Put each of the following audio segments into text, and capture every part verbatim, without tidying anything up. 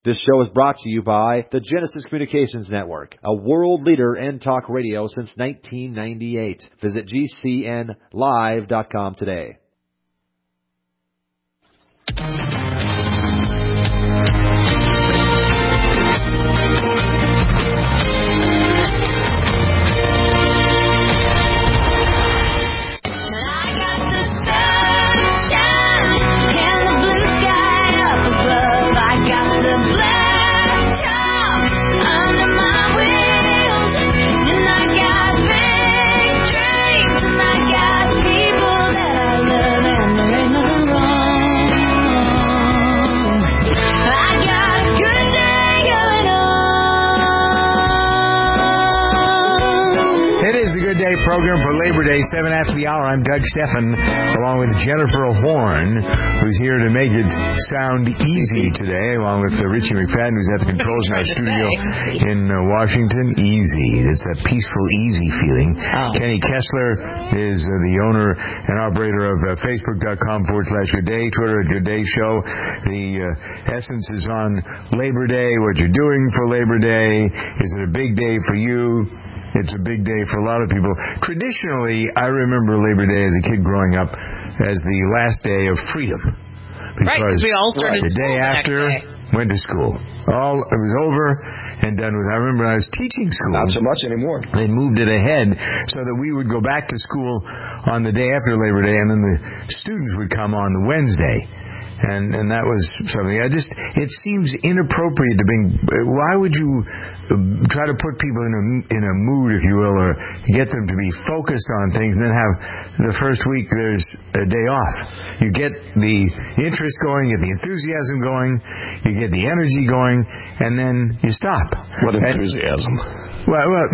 This show is brought to you by the Genesis Communications Network, a world leader in talk radio since nineteen ninety-eight. Visit G C N live dot com today. Program for Labor Day, seven after the hour. I'm Doug Steffen, along with Jennifer Horn, who's here to make it sound easy today, along with uh, Richie McFadden, who's at the controls in our studio in uh, Washington. Easy. It's that peaceful, easy feeling. Oh. Kenny Kessler is uh, the owner and operator of uh, Facebook.com forward slash Good Day, Twitter at Good Day Show. The uh, essence is on Labor Day, what you're doing for Labor Day. Is it a big day for you? It's a big day for a lot of people. Traditionally, I remember Labor Day as a kid growing up as the last day of freedom. Because right, because we all started the day after, day. went to school. All it was over and done with. I remember I was teaching school. Not so much anymore. They moved it ahead so that we would go back to school on the day after Labor Day, and then the students would come on the Wednesday. And and that was something. I just, it seems inappropriate to bring. Why would you try to put people in a in a mood, if you will, or get them to be focused on things, and then have the first week there's a day off? You get the interest going, get the enthusiasm going, you get the energy going, and then you stop. What enthusiasm? And, well, well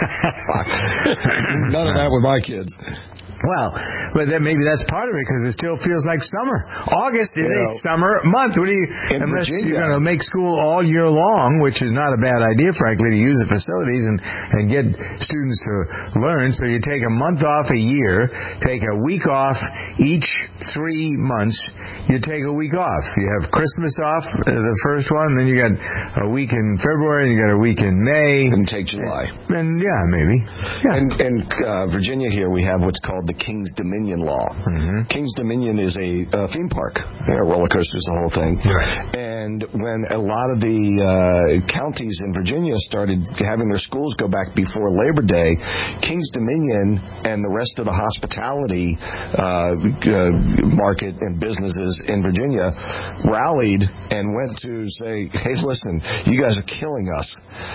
none of that with my kids. Well, but then maybe that's part of it, because it still feels like summer. August is you know, a summer month. What do you? Unless Virginia, you're going to make school all year long, which is not a bad idea, frankly, to use the facilities and and get students to learn. So you take a month off a year, take a week off each three months. You take a week off. You have Christmas off, uh, the first one, then you got a week in February, and you got a week in May, and take July. And yeah, maybe. Yeah. And in uh, Virginia, here we have what's called the King's Dominion Law. Mm-hmm. King's Dominion is a uh, theme park. You know, roller coasters, the whole thing. Right. And when a lot of the uh, counties in Virginia started having their schools go back before Labor Day, King's Dominion and the rest of the hospitality uh, uh, market and businesses in Virginia rallied and went to say, hey, listen, you guys are killing us.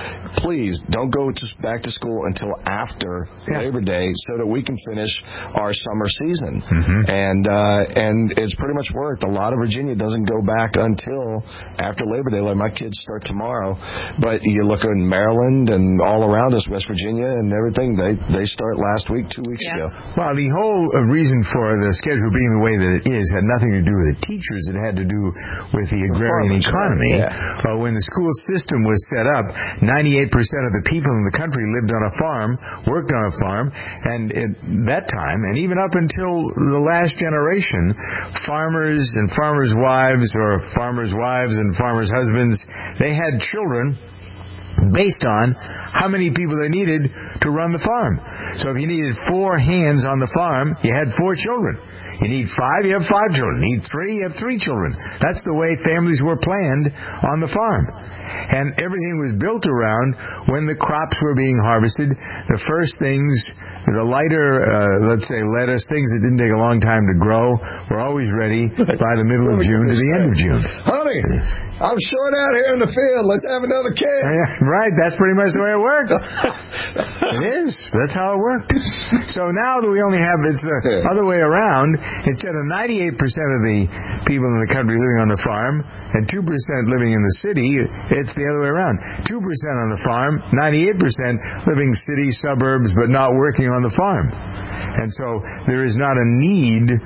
Please don't go to, back to school until after yeah. Labor Day so that we can finish our summer season. Mm-hmm. And uh, and it's pretty much worked. A lot of Virginia doesn't go back until after Labor Day. Like my kids start tomorrow, but you look in Maryland and all around us, West Virginia and everything, they they start last week, two weeks yeah. ago. Well, the whole uh, reason for the schedule being the way that it is had nothing to do with the teachers. It had to do with the agrarian economy. Yeah. Uh, when the school system was set up, ninety-eight percent of the people in the country lived on a farm, worked on a farm, and at that time, and even up until the last generation, farmers and farmers' wives, or farmers' wives and farmers' husbands, they had children based on how many people they needed to run the farm. So if you needed four hands on the farm, you had four children. You need five, you have five children. You need three, you have three children. That's the way families were planned on the farm. And everything was built around when the crops were being harvested. The first things, the lighter, uh, let's say lettuce, things that didn't take a long time to grow, were always ready by the middle of June to the end of June. Honey, I'm short out here in the field. Let's have another kid. Yeah, right, that's pretty much the way it worked. It is. That's how it worked. So now that we only have, it's the yeah. other way around. Instead of ninety-eight percent of the people in the country living on the farm and two percent living in the city, it's the other way around. two percent on the farm, ninety-eight percent living city, suburbs, but not working on the farm. And so there is not a need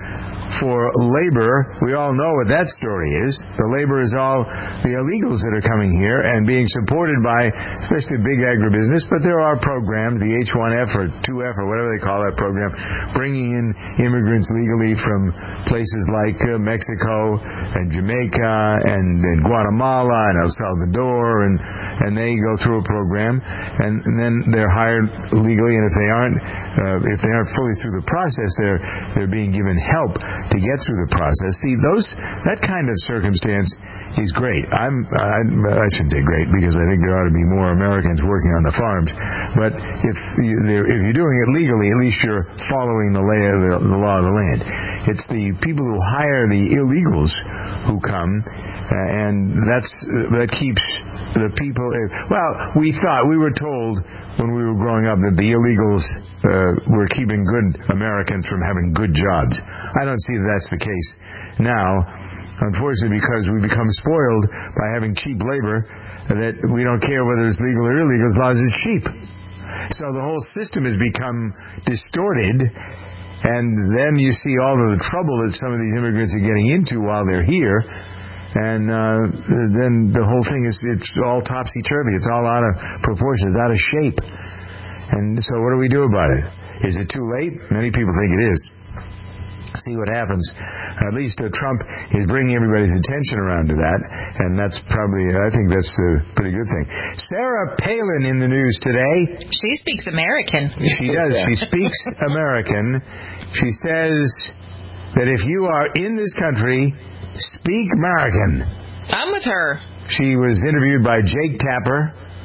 for labor. We all know what that story is. The labor is all the illegals that are coming here and being supported by especially big agribusiness, but there are programs, the H one F or two F or whatever they call that program, bringing in immigrants legally from places like uh, Mexico and Jamaica and, and Guatemala and El Salvador, and, and they go through a program, and, and then they're hired legally, and if they aren't uh, if they aren't fully through the process, they're they're being given help to get through the process. See, those that kind of circumstance is great. I'm I, I shouldn't say great, because I think there ought to be more Americans working on the farms. But if you, if you're doing it legally, at least you're following the, lay of the, the law of the land. It's the people who hire the illegals who come, uh, and that's uh, that keeps the people. Well, we thought we were told when we were growing up that the illegals Uh, we're keeping good Americans from having good jobs. I don't see that that's the case now, unfortunately, because we become spoiled by having cheap labor, that we don't care whether it's legal or illegal as long as it's cheap. So the whole system has become distorted, and then you see all of the trouble that some of these immigrants are getting into while they're here, and uh, then the whole thing is it's all topsy-turvy. It's all out of proportion. It's out of shape. And so what do we do about it? Is it too late? Many people think it is. See what happens. At least uh, Trump is bringing everybody's attention around to that, and that's probably, I think that's a pretty good thing. Sarah Palin in the news today. She speaks American. She does. She speaks American. She says that if you are in this country, speak American. I'm with her. She was interviewed by Jake Tapper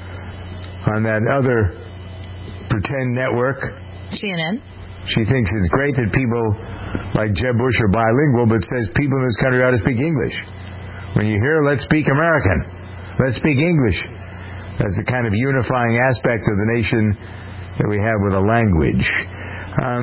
on that other pretend network. C N N. She thinks it's great that people like Jeb Bush are bilingual, but says people in this country ought to speak English. When you hear, let's speak American, let's speak English. That's the kind of unifying aspect of the nation that we have with a language. Um,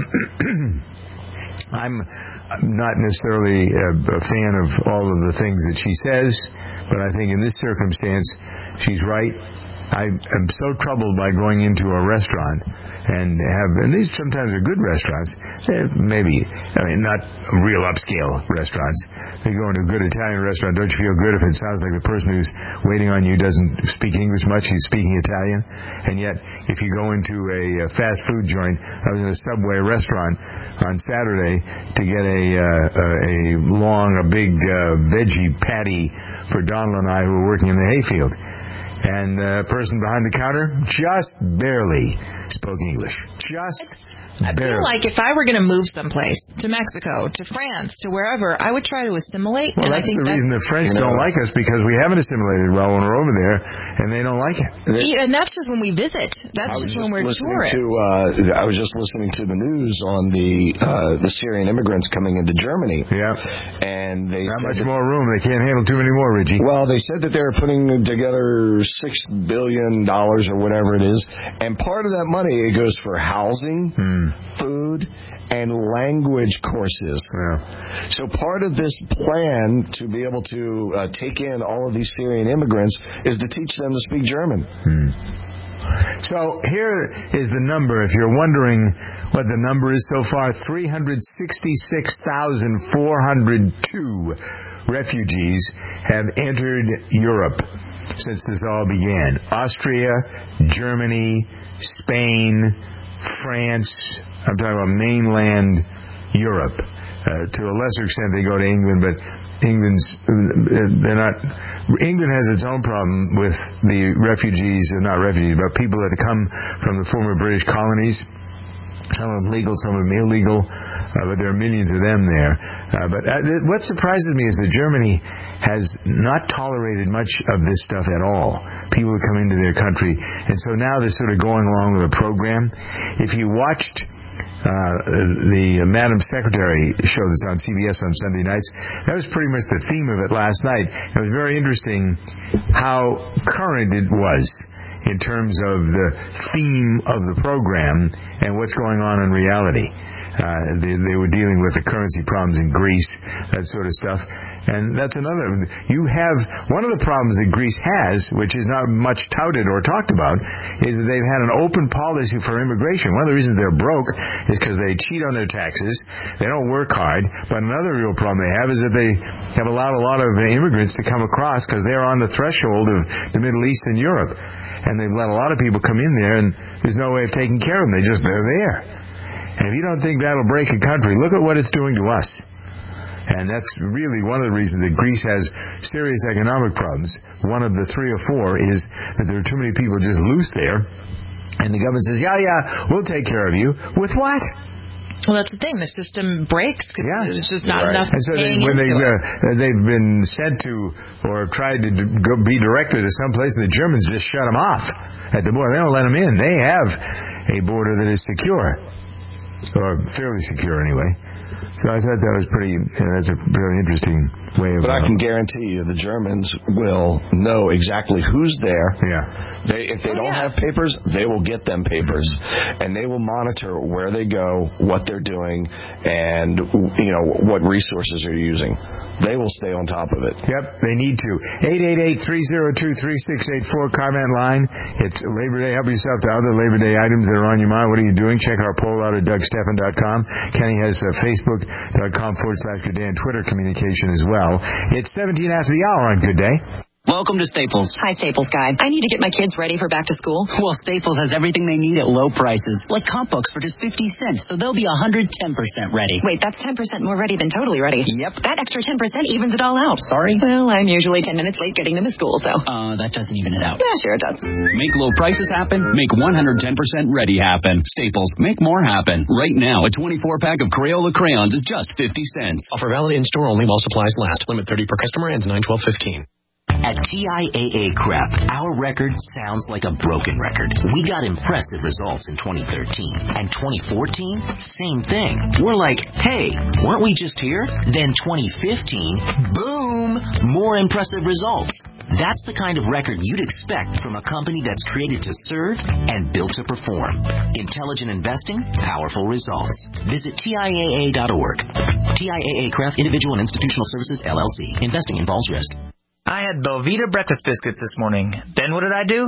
I'm not necessarily a, a fan of all of the things that she says, but I think in this circumstance, she's right. I am so troubled by going into a restaurant and have, and these sometimes are good restaurants, maybe, I mean, not real upscale restaurants. You go into a good Italian restaurant, don't you feel good if it sounds like the person who's waiting on you doesn't speak English much, he's speaking Italian? And yet, if you go into a fast food joint, I was in a Subway restaurant on Saturday to get a uh, a long, a big uh, veggie patty for Donald and I who were working in the hayfield. And the person behind the counter just barely spoke English. Just I barely. feel like if I were going to move someplace, to Mexico, to France, to wherever, I would try to assimilate. Well, and that's I think the that's, reason the French you know, don't like us, because we haven't assimilated well when we're over there, and they don't like it. And that's just when we visit. That's just, just when we're tourists. To, uh, I was just listening to the news on the uh, the Syrian immigrants coming into Germany. Yeah. And they Not said much that, more room. They can't handle too many more, Richie. Well, they said that they were putting together six billion dollars or whatever it is, and part of that money, it goes for housing, hmm. food, and language courses. Yeah. So part of this plan to be able to uh, take in all of these Syrian immigrants is to teach them to speak German. Hmm. So here is the number, if you're wondering what the number is so far, three hundred sixty-six thousand four hundred two refugees have entered Europe since this all began. Austria, Germany, Spain, France, I'm talking about mainland Europe. Uh, to a lesser extent, they go to England, but England's, they're not, England has its own problem with the refugees, or not refugees, but people that come from the former British colonies. Some of them legal, some of them illegal, uh, but there are millions of them there. Uh, but uh, what surprises me is that Germany has not tolerated much of this stuff at all. People who come into their country. And so now they're sort of going along with a program. If you watched uh, the Madam Secretary show that's on C B S on Sunday nights, that was pretty much the theme of it last night. It was very interesting how current it was in terms of the theme of the program and what's going on in reality. Uh, they, they were dealing with the currency problems in Greece that sort of stuff. And that's another. You have one of the problems that Greece has, which is not much touted or talked about, is that they've had an open policy for immigration. One of the reasons they're broke is because they cheat on their taxes. They don't work hard. But another real problem they have is that they have allowed a lot of immigrants to come across because they're on the threshold of the Middle East and Europe. And they've let a lot of people come in there, and there's no way of taking care of them. They just, they're there. And if you don't think that'll break a country, look at what it's doing to us. And that's really one of the reasons that Greece has serious economic problems. One of the three or four is that there are too many people just loose there. And the government says, yeah, yeah, we'll take care of you. With what? Well, that's the thing. The system breaks because yeah. there's just not right. enough and so paying they, when into they, it. uh, they've been sent to or tried to go be directed to some place, and the Germans just shut them off at the border. They don't let them in. They have a border that is secure, or fairly secure anyway. So I thought that was pretty, uh, that's a really interesting way of... But I can guarantee you the Germans will know exactly who's there. Yeah. They, if they oh, don't yeah. have papers, they will get them papers. And they will monitor where they go, what they're doing, and, you know, what resources they're using. They will stay on top of it. Yep, they need to. eight eight eight, three oh two, three six eight four, comment line. It's Labor Day. Help yourself to other Labor Day items that are on your mind. What are you doing? Check our poll out at Doug Stephan dot com. Kenny has uh, Facebook.com forward slash Good Day and Twitter communication as well. It's seventeen after the hour on Good Day. Welcome to Staples. Hi, Staples guy. I need to get my kids ready for back to school. Well, Staples has everything they need at low prices, like comp books for just fifty cents, so they'll be one hundred ten percent ready. Wait, that's ten percent more ready than totally ready. Yep. That extra ten percent evens it all out. Sorry? Well, I'm usually ten minutes late getting them to school, so. Uh, that doesn't even it out. Yeah, sure it does. Make low prices happen. Make one hundred ten percent ready happen. Staples, make more happen. Right now, a twenty-four pack of Crayola crayons is just fifty cents. Offer valid in-store only while supplies last. Limit thirty per customer, ends nine twelve fifteen. At T I A A Crep, our record sounds like a broken record. We got impressive results in twenty thirteen. And twenty fourteen, same thing. We're like, hey, weren't we just here? Then twenty fifteen, boom, more impressive results. That's the kind of record you'd expect from a company that's created to serve and built to perform. Intelligent investing, powerful results. Visit T I A A dot org. T I A A Cref, Individual and Institutional Services, L L C. Investing involves risk. I had Belvita breakfast biscuits this morning. Then what did I do?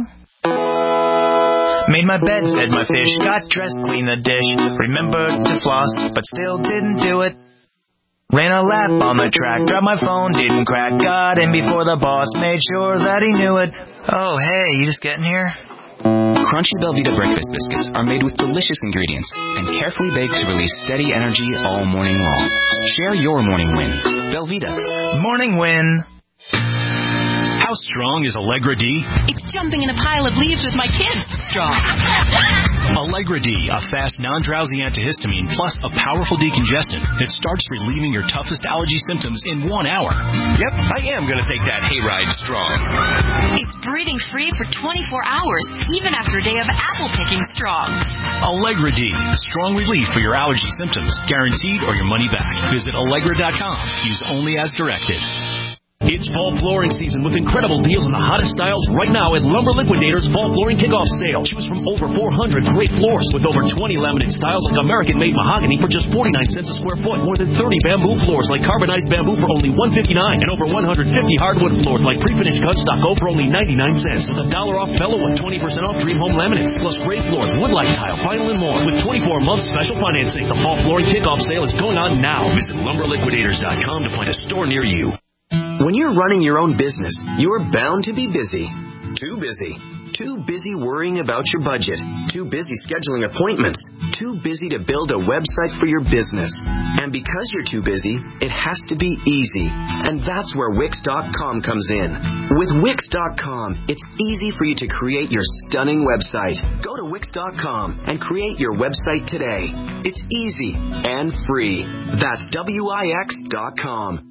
Made my bed, fed my fish, got dressed, cleaned the dish, remembered to floss, but still didn't do it. Ran a lap on the track, dropped my phone, didn't crack, got in before the boss, made sure that he knew it. Oh, hey, you just getting here? Crunchy Belvita breakfast biscuits are made with delicious ingredients and carefully baked to release steady energy all morning long. Share your morning win. Belvita. Morning win. How strong is Allegra D? It's jumping in a pile of leaves with my kids strong. Allegra D, a fast, non-drowsy antihistamine plus a powerful decongestant that starts relieving your toughest allergy symptoms in one hour. Yep, I am going to take that hayride strong. It's breathing free for twenty-four hours, even after a day of apple picking strong. Allegra D, strong relief for your allergy symptoms, guaranteed or your money back. Visit Allegra dot com. Use only as directed. It's fall flooring season with incredible deals on the hottest styles right now at Lumber Liquidators Fall Flooring Kickoff Sale. Choose from over four hundred great floors with over twenty laminate styles like American-made mahogany for just forty-nine cents a square foot. More than thirty bamboo floors like carbonized bamboo for only one fifty-nine, and over one hundred fifty hardwood floors like pre-finished cut stucco for only ninety-nine cents. With a dollar off Bellawood, twenty percent off Dream Home laminates, plus gray floors, woodlight tile, vinyl, and more. With twenty-four month special financing, the Fall Flooring Kickoff Sale is going on now. Visit lumber liquidators dot com to find a store near you. When you're running your own business, you're bound to be busy. Too busy. Too busy worrying about your budget. Too busy scheduling appointments. Too busy to build a website for your business. And because you're too busy, it has to be easy. And that's where Wix dot com comes in. With Wix dot com, it's easy for you to create your stunning website. Go to Wix dot com and create your website today. It's easy and free. That's W I X dot com.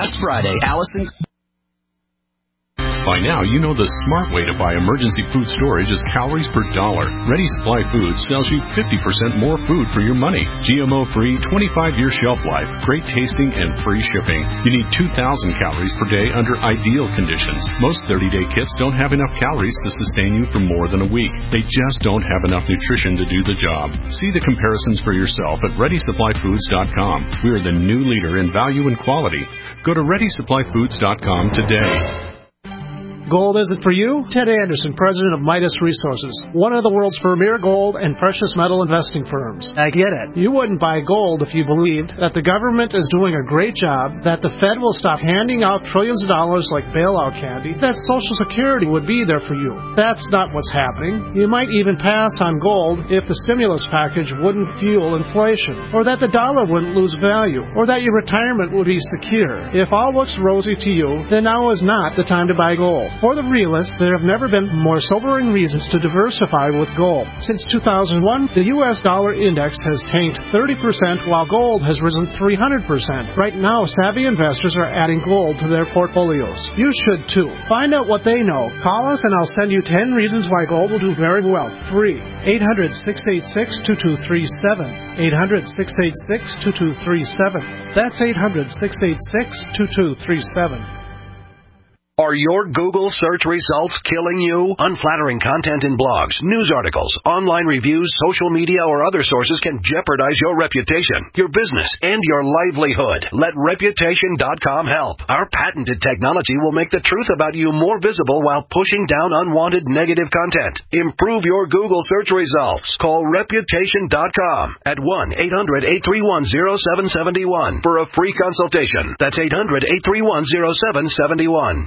last Friday. Allison... By now, you know the smart way to buy emergency food storage is calories per dollar. Ready Supply Foods sells you fifty percent more food for your money. G M O-free, twenty-five year shelf life, great tasting, and free shipping. You need two thousand calories per day under ideal conditions. Most thirty day kits don't have enough calories to sustain you for more than a week. They just don't have enough nutrition to do the job. See the comparisons for yourself at ready supply foods dot com. We are the new leader in value and quality. Go to ready supply foods dot com today. Gold is it for you? Ted Anderson, president of Midas Resources, one of the world's premier gold and precious metal investing firms. I get it. You wouldn't buy gold if you believed that the government is doing a great job, that the Fed will stop handing out trillions of dollars like bailout candy, that Social Security would be there for you. That's not what's happening. You might even pass on gold if the stimulus package wouldn't fuel inflation, or that the dollar wouldn't lose value, or that your retirement would be secure. If all looks rosy to you, then now is not the time to buy gold. For the realists, there have never been more sobering reasons to diversify with gold. Since two thousand one, the U S dollar index has tanked thirty percent while gold has risen three hundred percent. Right now, savvy investors are adding gold to their portfolios. You should too. Find out what they know. Call us and I'll send you ten reasons why gold will do very well. Free. eight hundred, six eight six, two two three seven. eight hundred, six eight six, two two three seven. That's eight hundred, six eight six, two two three seven. Are your Google search results killing you? Unflattering content in blogs, news articles, online reviews, social media, or other sources can jeopardize your reputation, your business, and your livelihood. Let reputation dot com help. Our patented technology will make the truth about you more visible while pushing down unwanted negative content. Improve your Google search results. Call reputation dot com at one eight hundred, eight three one, zero seven seven one for a free consultation. That's eight hundred, eight three one, zero seven seven one.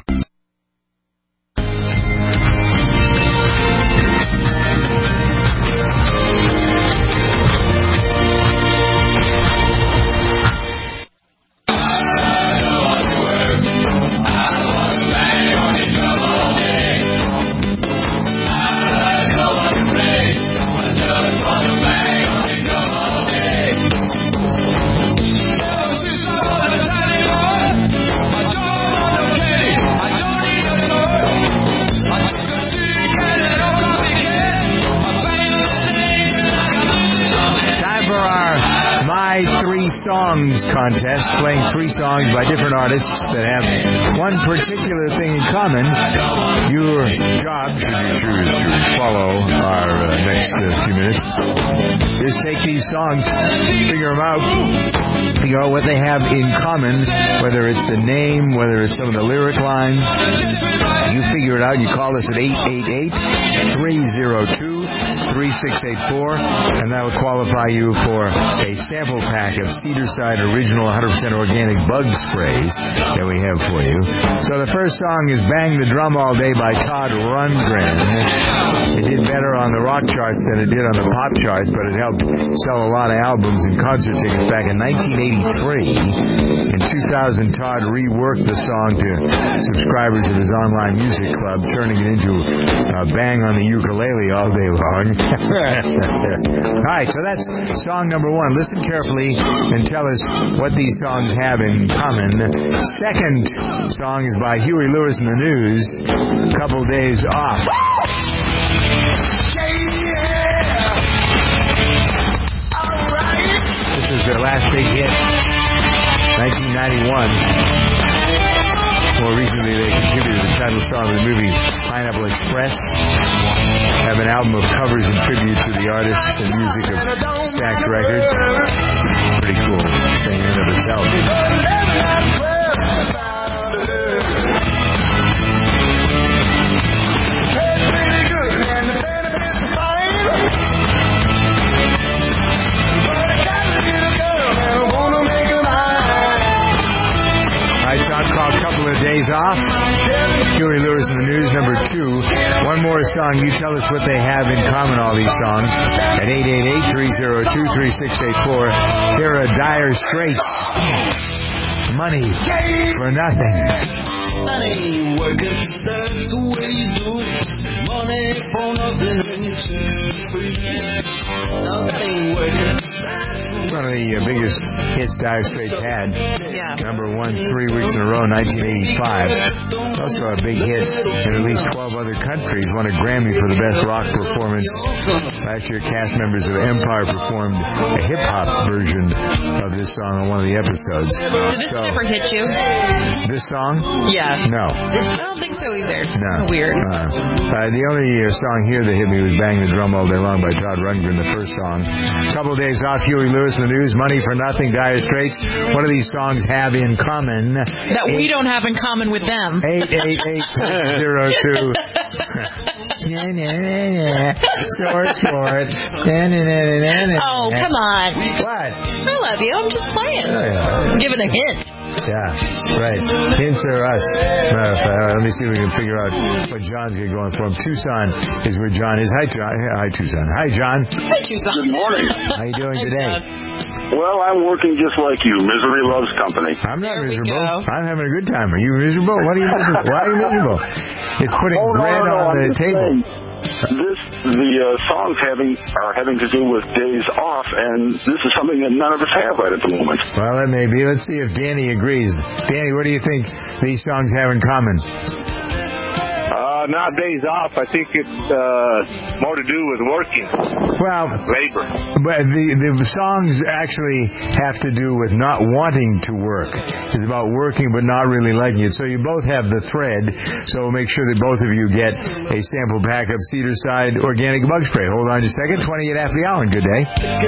Songs contest, playing three songs by different artists that have one particular thing in common. Your job, should you choose to follow our uh, next uh, few minutes, is take these songs, figure them out, figure out what they have in common, whether it's the name, whether it's some of the lyric line. You figure it out. You call us at eight eight eight, three oh two, three six eight four, and that will qualify you for a sample pack of Cedarside Original one hundred percent Organic Bug Sprays that we have for you. So the first song is Bang the Drum All Day by Todd Rundgren. It did better on the rock charts than it did on the pop charts, but it helped sell a lot of albums and concert tickets back in nineteen eighty-three. In two thousand, Todd reworked the song to subscribers of his online music club, turning it into uh, Bang on the Ukulele All Day Long. All right, so that's song number one. Listen carefully and tell us what these songs have in common. Second song is by Huey Lewis and the News, Couple Days Off. This is their last big hit, nineteen ninety-one. More recently, they contributed the title song of the movie Pineapple Express. Have an album of covers and tribute to the artists and music of Stax Records. Pretty cool thing in and of itself. Song called Couple of Days Off. Huey Lewis and the News, number two. One more song. You tell us what they have in common, all these songs, at eight eight eight, three oh two, three six eight four. Here are Dire Straits. Money for Nothing. That ain't working, that's the way you do it. Money for nothing and you turn free. Now that ain't working. One of the uh, biggest hits Dire Straits had. Yeah. Number one three weeks in a row, nineteen eighty-five. Also a big hit in at least twelve other countries. Won a Grammy for the best rock performance. Last year, cast members of Empire performed a hip-hop version of this song on one of the episodes. Did this so, ever hit you? This song? Yeah. No. I don't think so either. No. Weird. Uh, uh, the only uh, song here that hit me was Bang the Drum All Day Long by Todd Rundgren, the first song. A couple of days off, Huey Lewis in the news, Money for Nothing, Dire Straits. What do these songs have in common? That eight, we don't have in common with them. eight eight eight zero two Source for it. Oh, come on. What? I love you. I'm just playing. Oh, yeah. I'm giving a hint. Yeah, right. Hints are us. Uh, let me see if we can figure out what John's got going for him. Tucson is where John is. Hi, John. Hi, Tucson. Hi, John. Hi, Tucson. Good morning. How you doing today? Well, I'm working just like you. Misery loves company. I'm not there miserable. I'm having a good time. Are you miserable? What are you miserable? Why are you miserable? It's putting oh, bread no, no, on I'm the table. Saying. This the uh, songs having are having to do with days off, and this is something that none of us have right at the moment. Well, that may be. Let's see if Danny agrees. Danny, what do you think these songs have in common? Uh, not days off. I think it's uh, more to do with working. Well, labor. But the the songs actually have to do with not wanting to work. It's about working but not really liking it. So you both have the thread. So make sure that both of you get a sample pack of Cedar Side Organic Bug Spray. Hold on just a second. twenty-eight after the hour. And good day.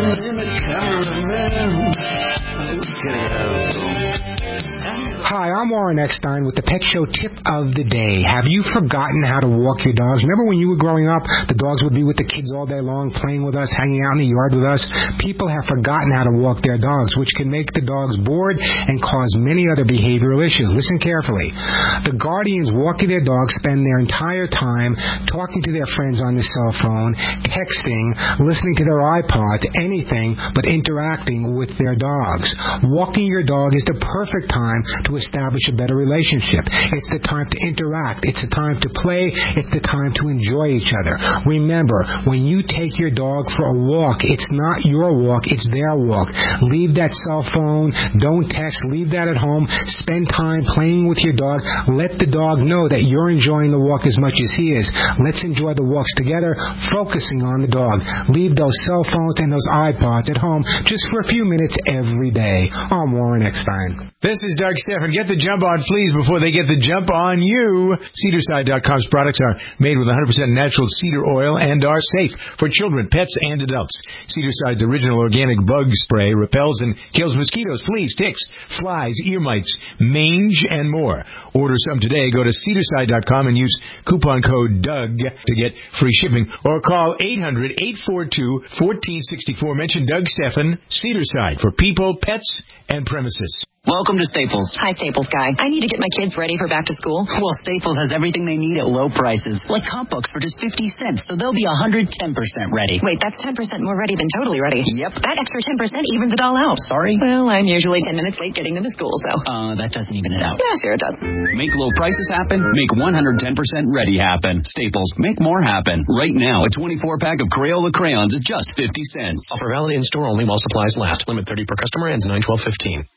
Hi, I'm Warren Eckstein with the Pet Show Tip of the Day. Have you forgotten how to walk your dogs? Remember when you were growing up, the dogs would be with the kids all day long, playing with us, hanging out in the yard with us? People have forgotten how to walk their dogs, which can make the dogs bored and cause many other behavioral issues. Listen carefully. The guardians walking their dogs spend their entire time talking to their friends on the cell phone, texting, listening to their iPod, anything but interacting with their dogs. Walking your dog is the perfect time to establish a better relationship. It's the time to interact. It's the time to play. It's the time to enjoy each other. Remember, when you take your dog for a walk, it's not your walk, it's their walk. Leave that cell phone. Don't text. Leave that at home. Spend time playing with your dog. Let the dog know that you're enjoying the walk as much as he is. Let's enjoy the walks together, focusing on the dog. Leave those cell phones and those iPods at home just for a few minutes every day. I'm Warren Eckstein. This is Doug Stephan. Get the jump on fleas before they get the jump on you. Cedarside dot com's products are made with one hundred percent natural cedar oil and are safe for children, pets, and adults. Cedarside's original organic bug spray repels and kills mosquitoes, fleas, ticks, flies, ear mites, mange, and more. Order some today. Go to Cedarside dot com and use coupon code Doug to get free shipping. Or call eight hundred, eight four two, one four six four. Mention Doug Stephan, Cedarside, for people, pets, and premises. Welcome to Staples. Hi, Staples guy. I need to get my kids ready for back to school. Well, Staples has everything they need at low prices, like comp books for just fifty cents, so they'll be one hundred ten percent ready. Wait, that's ten percent more ready than totally ready. Yep. That extra ten percent evens it all out. Sorry? Well, I'm usually ten minutes late getting them to school, so. Uh, that doesn't even it out. Yeah, sure it does. Make low prices happen. Make one hundred ten percent ready happen. Staples, make more happen. Right now, a twenty-four pack of Crayola crayons is just fifty cents. Offer valid in store only while supplies last. Limit thirty per customer, ends nine twelve fifteen.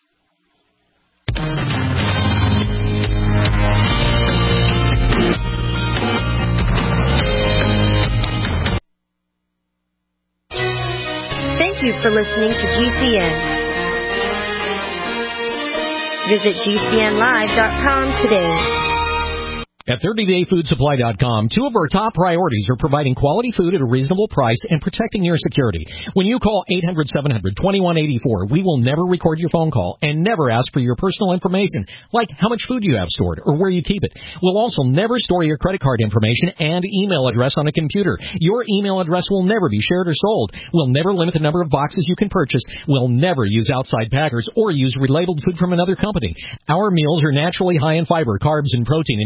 Thank you for listening to G C N. Visit G C N live dot com today. At thirty day food supply dot com, two of our top priorities are providing quality food at a reasonable price and protecting your security. When you call eight hundred, seven hundred, twenty-one eighty-four, we will never record your phone call and never ask for your personal information, like how much food you have stored or where you keep it. We'll also never store your credit card information and email address on a computer. Your email address will never be shared or sold. We'll never limit the number of boxes you can purchase. We'll never use outside packers or use relabeled food from another company. Our meals are naturally high in fiber, carbs, and protein, and everything is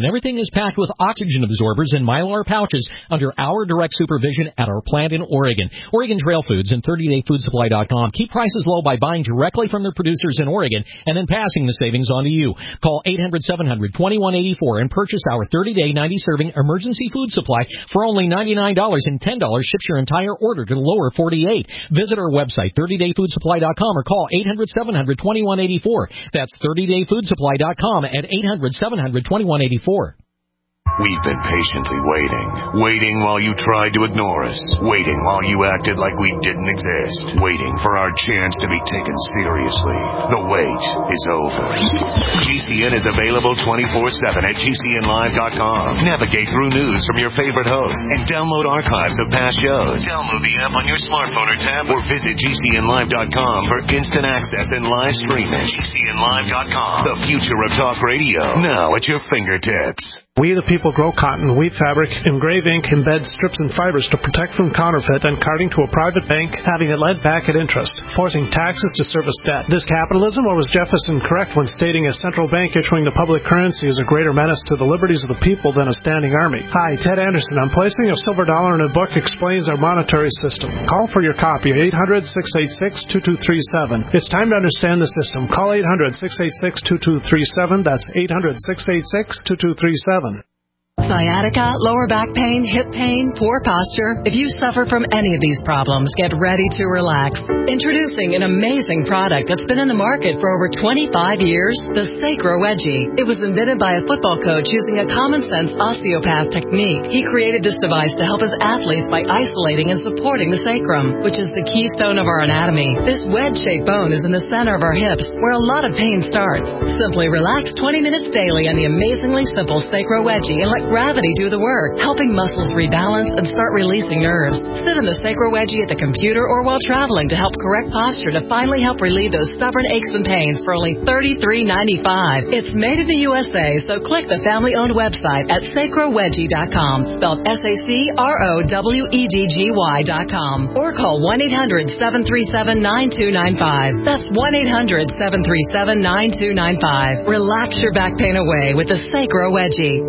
is packed with oxygen absorbers and Mylar pouches under our direct supervision at our plant in Oregon. Oregon Trail Foods and thirty day food supply dot com keep prices low by buying directly from their producers in Oregon and then passing the savings on to you. Call eight hundred, seven hundred, twenty-one eighty-four and purchase our thirty day, ninety serving emergency food supply for only ninety-nine dollars, and ten dollars ships your entire order to the lower forty-eight. Visit our website, thirty day food supply dot com, or call eight hundred, seven hundred, twenty-one eighty-four. That's thirty day food supply dot com at eight hundred, seven hundred, twenty-one eighty-four. We've been patiently waiting. Waiting while you tried to ignore us. Waiting while you acted like we didn't exist. Waiting for our chance to be taken seriously. The wait is over. G C N is available twenty-four seven at G C N live dot com. Navigate through news from your favorite hosts and download archives of past shows. Download the app on your smartphone or tablet or visit G C N live dot com for instant access and live streaming. G C N live dot com. The future of talk radio. Now at your fingertips. We the people grow cotton, weave fabric, engrave ink, embed strips and fibers to protect from counterfeit and carting to a private bank, having it lent back at interest, forcing taxes to service debt. This capitalism, or was Jefferson correct when stating a central bank issuing the public currency is a greater menace to the liberties of the people than a standing army? Hi, Ted Anderson. I'm placing a silver dollar in a book explains our monetary system. Call for your copy, eight hundred, six eight six, two two three seven. It's time to understand the system. Call eight hundred, six eight six, two two three seven. That's eight hundred, six eight six, two two three seven. Sciatica, lower back pain, hip pain, poor posture. If you suffer from any of these problems, get ready to relax. Introducing an amazing product that's been in the market for over twenty-five years, the Sacro Wedgie. It was invented by a football coach using a common-sense osteopath technique. He created this device to help his athletes by isolating and supporting the sacrum, which is the keystone of our anatomy. This wedge-shaped bone is in the center of our hips, where a lot of pain starts. Simply relax twenty minutes daily on the amazingly simple Sacro Wedgie and let gravity do the work, helping muscles rebalance and start releasing nerves. Sit in the Sacro Wedgie at the computer or while traveling to help correct posture to finally help relieve those stubborn aches and pains for only thirty-three ninety-five. It's made in the U S A, so click the family-owned website at sacro wedgie dot com, spelled S A C R O W E D G Y dot com, or call one eight hundred, seven three seven, nine two nine five. That's one eight hundred, seven three seven, nine two nine five. Relax your back pain away with the Sacro Wedgie.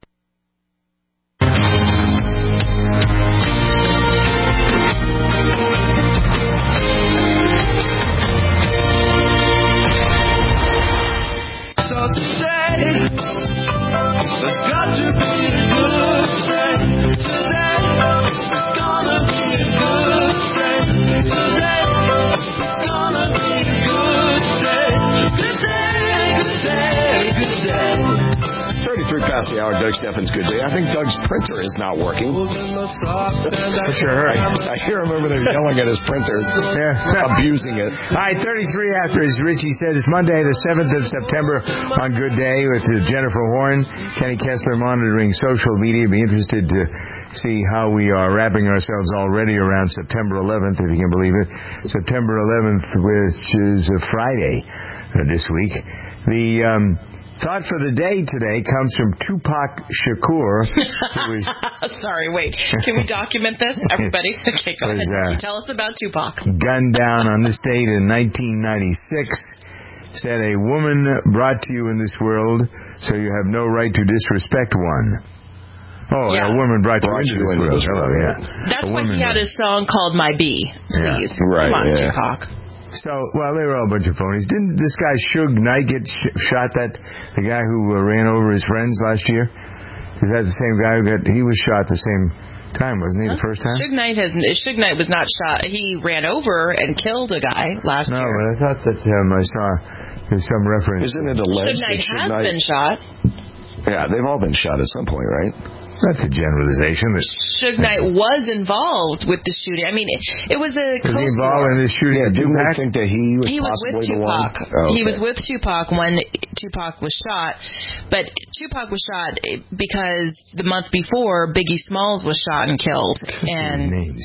The hour, Doug Steffens, good day. I think Doug's printer is not working. What's your hurry? I, I hear him over there yelling at his printer, yeah. abusing it. All right, thirty-three after, as Richie said, it's Monday, the seventh of September on Good Day with Jennifer Horn, Kenny Kessler monitoring social media. Be interested to see how we are wrapping ourselves already around September eleventh, if you can believe it. September eleventh, which is a Friday uh, this week. The um, thought for the day today comes from Tupac Shakur. Who is Sorry, wait. Can we document this? Everybody? Okay, go was, ahead. uh, Tell us about Tupac. Gunned down on this date in nineteen ninety-six. Said, a woman brought to you in this world, so you have no right to disrespect one. Oh, yeah. A woman brought, brought you into this world. Hello, yeah. That's why he had a song called My Bee. Please. Yeah. Right, Come on, yeah. Tupac. So, well, they were all a bunch of phonies. Didn't this guy Suge Knight get sh- shot? That the guy who uh, ran over his friends last year? Is that the same guy who got? He was shot the same time, wasn't he? The first time? Suge Knight has. Suge Knight was not shot. He ran over and killed a guy last no, year. No, but I thought that um, I saw there's some reference. Isn't it alleged Suge Knight that Suge has Knight... been shot. Yeah, they've all been shot at some point, right? That's a generalization. Suge Knight was involved with the shooting. I mean, it, it was a was he involved in this shooting? Yeah, didn't they think that he was he was possibly with the one? Tupac. Oh, okay. He was with Tupac when Tupac was shot, but Tupac was shot because the month before Biggie Smalls was shot and killed. And names.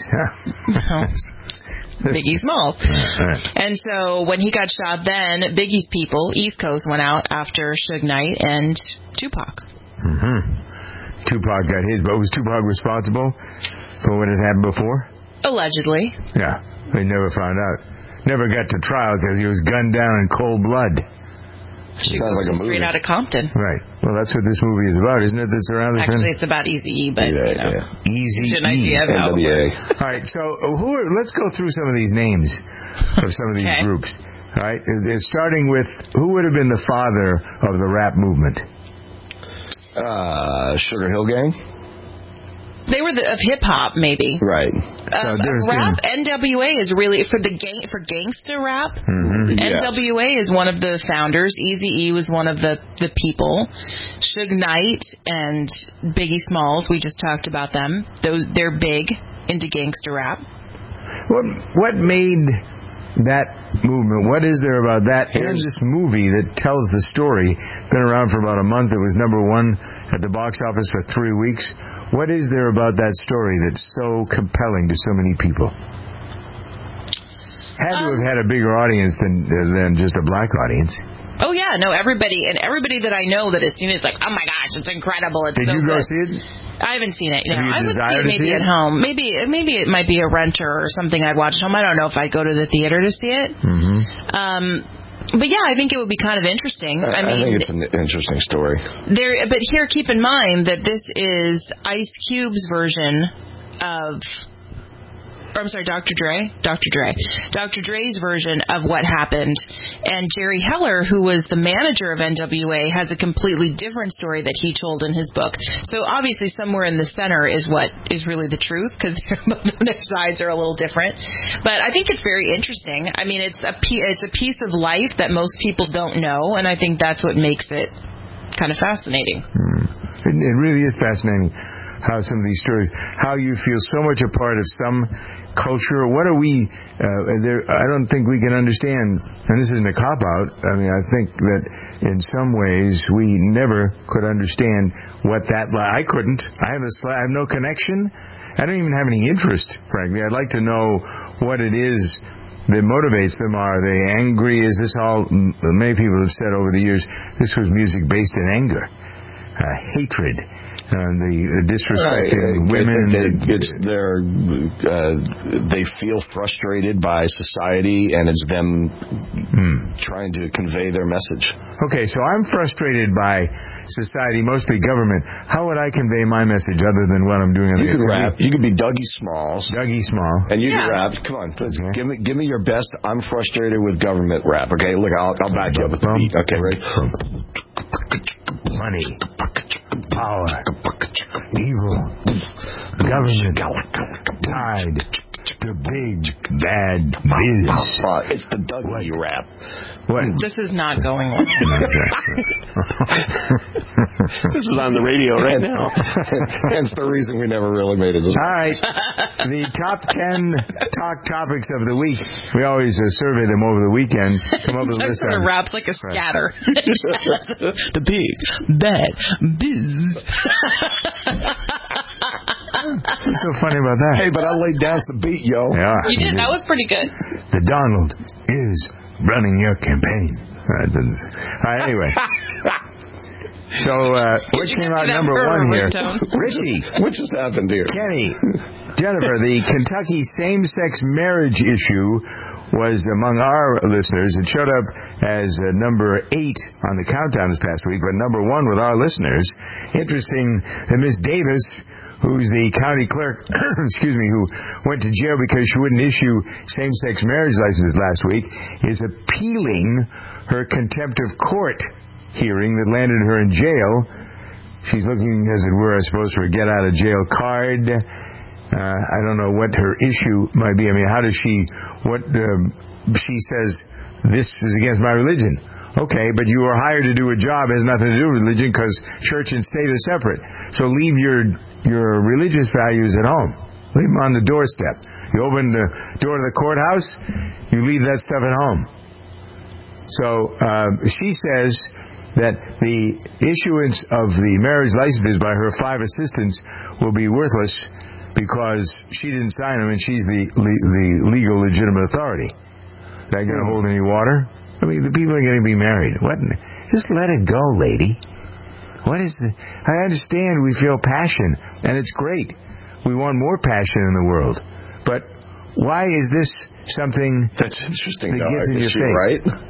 Biggie Smalls. And so when he got shot, then Biggie's people, East Coast, went out after Suge Knight and Tupac. Mm-hmm. Tupac got his, but was Tupac responsible for what had happened before? Allegedly. Yeah, they never found out. Never got to trial because he was gunned down in cold blood. She Sounds like a movie. straight out of Compton. Right. Well, that's what this movie is about, isn't it? That's around the Actually, it's about Eazy-E, but, Yeah, you know. yeah. Easy Get an idea of how it N W A. All right, so uh, who are, let's go through some of these names of some of these Okay. groups. All right, It- it's starting with who would have been the father of the rap movement? Uh, Sugar Hill Gang? They were the, of hip-hop, maybe. Right. Um, rap, N W A is really, for the gang, for gangsta rap, Mm-hmm. N W A is one of the founders. Eazy-E was one of the, the people. Suge Knight and Biggie Smalls, we just talked about them. Those They're big into gangsta rap. What what made that movement? What is there about that and this movie that tells the story? Been around for about a month. It was number one at the box office for three weeks. What is there about that story that's so compelling to so many people? Had to have had a bigger audience than than just a black audience. Oh yeah, no, everybody and everybody that I know that has seen it is like, oh my gosh, it's incredible. It's Did so you go good. see it? I haven't seen it. You Have know, you I would see desire it to maybe see at it? home. Maybe maybe it might be a renter or something I'd watch at home. I don't know if I'd go to the theater to see it. Mm-hmm. Um, but yeah, I think it would be kind of interesting. I, I, mean, I think it's an interesting story. there. But here, keep in mind that this is Ice Cube's version of. Or I'm sorry, Doctor Dre? Doctor Dre. Doctor Dre's version of what happened. And Jerry Heller, who was the manager of N W A, has a completely different story that he told in his book. So obviously somewhere in the center is what is really the truth, because both of their sides are a little different. But I think it's very interesting. I mean, it's a, it's a piece of life that most people don't know, and I think that's what makes it kind of fascinating. Mm. It, it really is fascinating how some of these stories, how you feel so much a part of some culture. What are we, uh, there, I don't think we can understand, and this isn't a cop-out, I mean, I think that in some ways we never could understand what that, I couldn't, I have, a, I have no connection, I don't even have any interest, frankly. I'd like to know what it is that motivates them. Are they angry? Is this all, many people have said over the years, this was music based in anger, uh, hatred, and the, the disrespecting right. women. They, they, it's their, uh, they feel frustrated by society, and it's them hmm. trying to convey their message. Okay, so I'm frustrated by society, mostly government. How would I convey my message other than what I'm doing? On you the could rap. You could be Dougie Smalls. Dougie Small. And you yeah. could rap. Come on, please, okay. give me give me your best. I'm frustrated with government rap. Okay, look, I'll, I'll back you up with the beat. Okay, ready? Money, power, evil, government, tied to big bad biz. It's the Dougie rap. What? This is not going well. This is on the radio right now. That's the reason we never really made it. All right. The top ten talk topics of the week. We always uh, survey them over the weekend. Come up with a list. Sort of raps like a scatter. The big bad biz. What's so funny about that? Hey, but I laid down some beat, yo. Yeah, you did. That was pretty good. The Donald is running your campaign. All right, anyway. So, uh, what came out number one here? Richie. What just happened here? Kenny. Jennifer, the Kentucky same-sex marriage issue was among our listeners. It showed up as uh, number eight on the countdown this past week, but number one with our listeners. Interesting that Miss Davis, who's the county clerk, excuse me, who went to jail because she wouldn't issue same-sex marriage licenses last week, is appealing her contempt of court hearing that landed her in jail. She's looking, as it were, I suppose, for a get-out-of-jail card. Uh, I don't know what her issue might be. I mean, how does she, what, um, she says, this is against my religion. Okay, but you were hired to do a job that has nothing to do with religion because church and state are separate. So leave your your religious values at home. Leave them on the doorstep. You open the door to the courthouse, you leave that stuff at home. So uh, she says that the issuance of the marriage licenses by her five assistants will be worthless because she didn't sign them and she's the le- the legal legitimate authority. That going to hold any water? I mean, the people are going to be married. What? Just let it go, lady. What is the... I understand we feel passion, and it's great. We want more passion in the world. But why is this something that's interesting, that though. gets in Is your she face? Right?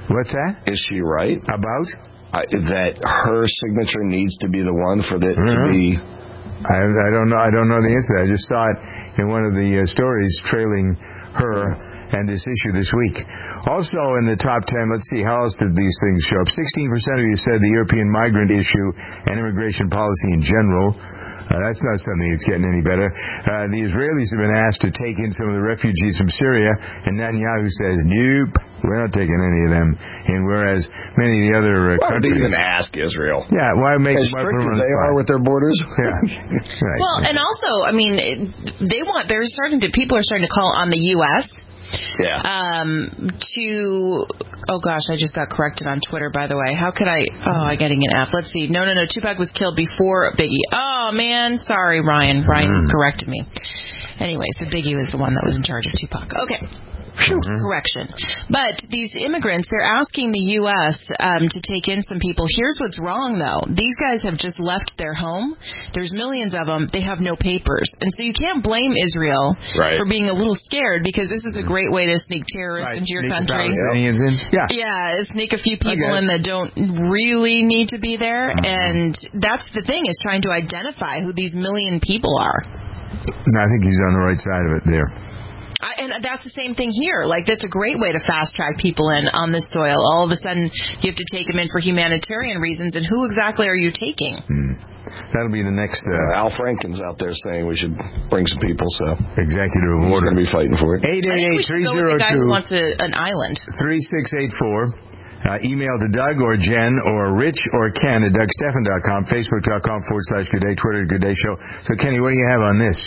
What's that? Is she right? About? Uh, that her signature needs to be the one for it mm-hmm. to be... I, I don't know. I don't know the answer. I just saw it in one of the uh, stories trailing her and this issue this week. Also in the top ten, let's see, how else did these things show up? sixteen percent of you said the European migrant issue and immigration policy in general. Uh, that's not something that's getting any better. Uh, the Israelis have been asked to take in some of the refugees from Syria, and Netanyahu says, nope, we're not taking any of them. And whereas many of the other uh, why countries... Why would they even ask Israel? Yeah, why make... As strict as they are with their borders? Yeah. Right. Well, and also, I mean, it, they want, they're starting to, people are starting to call on the U S Yeah. Um, to, oh gosh, I just got corrected on Twitter, by the way. How could I, oh, I'm getting an F. Let's see. No, no, no, Tupac was killed before Biggie. Oh, man, sorry, Ryan. Ryan mm. corrected me. Anyway, so Biggie was the one that was in charge of Tupac. Okay. Mm-hmm. Correction. But these immigrants, they're asking the U S um, to take in some people. Here's what's wrong, though. These guys have just left their home. There's millions of them. They have no papers. And so you can't blame Israel right. for being a little scared, because this is a great way to sneak terrorists right. into your sneak country. In. Yeah. Yeah, sneak a few people in that don't really need to be there. Mm-hmm. And that's the thing, is trying to identify who these million people are. I think he's on the right side of it there. I, and that's the same thing here. Like, that's a great way to fast-track people in on this soil. All of a sudden, you have to take them in for humanitarian reasons, and who exactly are you taking? Hmm. That'll be the next... Uh, uh, Al Franken's out there saying we should bring some people, so... Executive He's order. going to be fighting for it. eight eight eight, three oh two, wants a, an island. three six eight four. Uh, email to Doug or Jen or Rich or Ken at Doug Stephan dot com, Facebook.com forward slash Good Day, Twitter Good Day Show. So, Kenny, what do you have on this?